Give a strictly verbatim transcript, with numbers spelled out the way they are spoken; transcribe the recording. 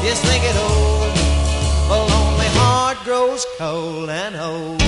Just think it over. A lonely heart grows cold and old.